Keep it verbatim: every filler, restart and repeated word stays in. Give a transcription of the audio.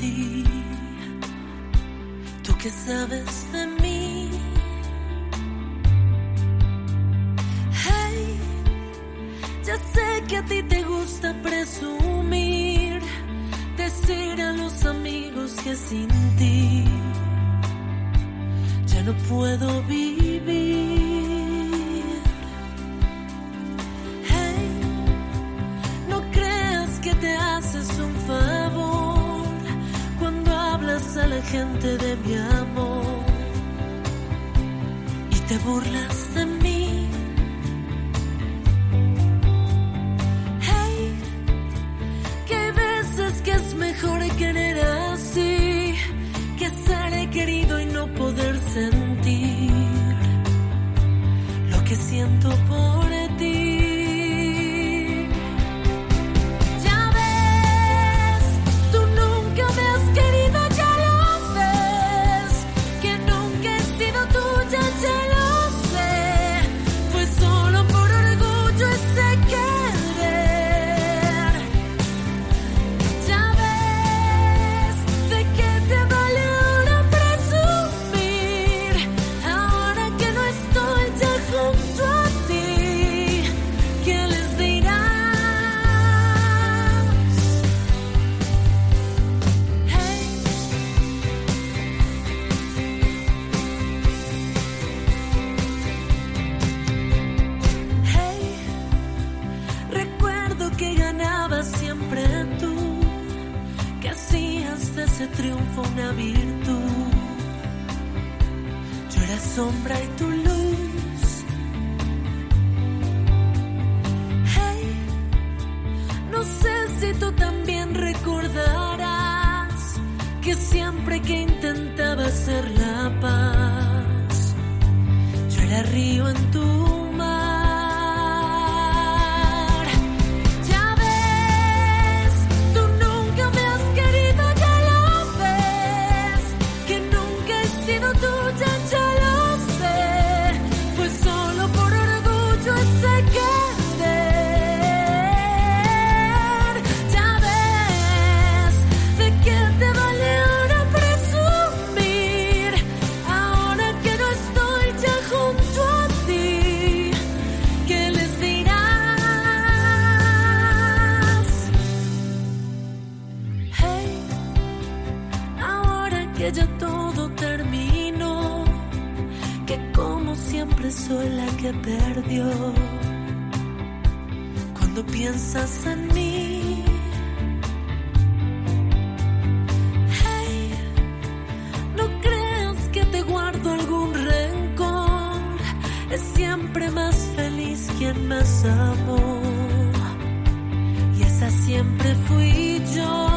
ti. Tú que sabes de mí. Hey, ya sé que a ti te gusta presumir, decir a los amigos que sin ti ya no puedo vivir. Hey, no creas que te haces un favor cuando hablas a la gente de mi amor y te burlas de mí. Hey, que hay veces que es mejor querer así que ser querido y no poder sentir lo que siento por ti. Ya ves, tú nunca me has querido, ya lo ves, que nunca he sido tuya, ya lo sé. Fue solo por orgullo ese querer. Ya ves, ¿de qué te vale ahora presumir? Ahora que no estoy ya junto a ti, ¿qué les dirás? Hey, hey, recuerdo que ganabas siempre tú, que hacías de ese triunfo una virtud. Yo era sombra y tu luz. Hey, no sé si tú también recordarás que siempre que intentaba hacer la paz, yo era río en tu mar. Ya ves, tú nunca me has querido, ya lo ves, que nunca he sido tuya, ya lo sé. Fue solo por orgullo ese querer. Ya ves, ¿de qué te vale ahora presumir? Ahora que no estoy ya junto a ti, ¿qué les dirás? Hey, ahora que ya todo terminó, que como siempre soy la que perdió, cuando piensas en mí. Hey, no creas que te guardo algún rencor, es siempre más feliz quien más amó, y esa siempre fui yo.